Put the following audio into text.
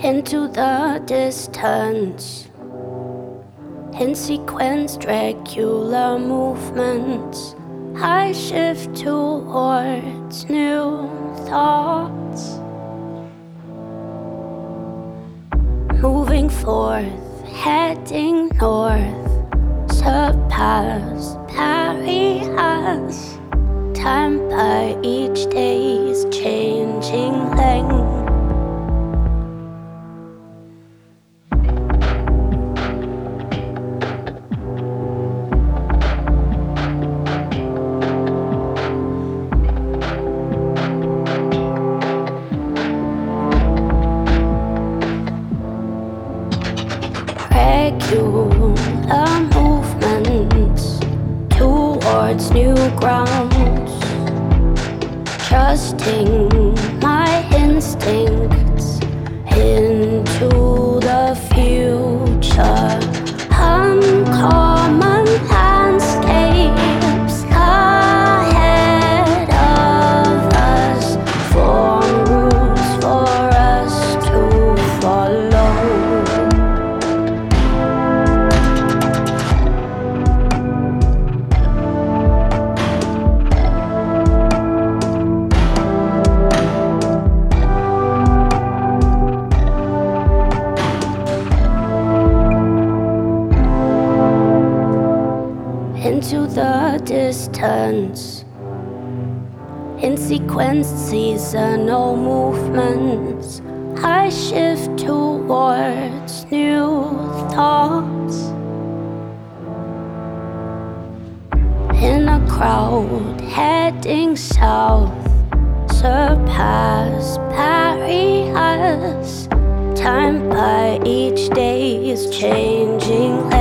into the distance. In sequence, regular movements, I shift towards new thoughts. Moving forth, heading north, surpass, parry us. Time by each day's changing length. Regular movements towards new grounds, trusting my instincts into the future. Uncommon landscapes ahead of us, form routes for us to follow. Into the distance, in sequence, seasonal movements, I shift towards new thoughts. In a crowd heading south, surpass, parry us. Time by each day's changing